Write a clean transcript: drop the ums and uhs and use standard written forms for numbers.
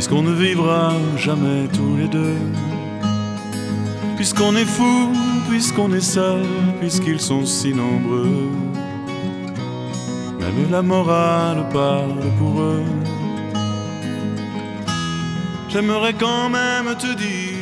puisqu'on ne vivra jamais tous les deux, puisqu'on est fou, puisqu'on est seul, puisqu'ils sont si nombreux. Même la morale parle pour eux. J'aimerais quand même te dire